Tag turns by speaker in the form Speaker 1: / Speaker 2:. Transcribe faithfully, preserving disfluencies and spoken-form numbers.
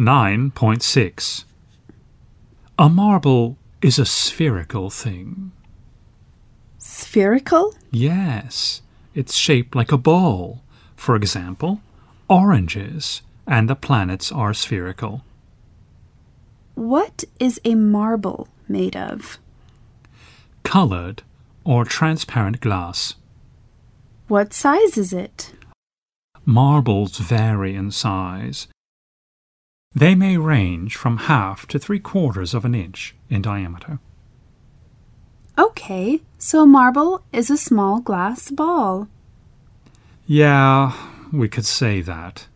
Speaker 1: nine point six. A marble is a spherical thing.
Speaker 2: Spherical?
Speaker 1: Yes, it's shaped like a ball. For example, oranges and the planets are spherical.
Speaker 2: What is a marble made of?
Speaker 1: Colored or transparent glass.
Speaker 2: What size is it?
Speaker 1: Marbles vary in size. They may range from half to three quarters of an inch in diameter.
Speaker 2: Okay, so a marble is a small glass ball.
Speaker 1: Yeah, we could say that.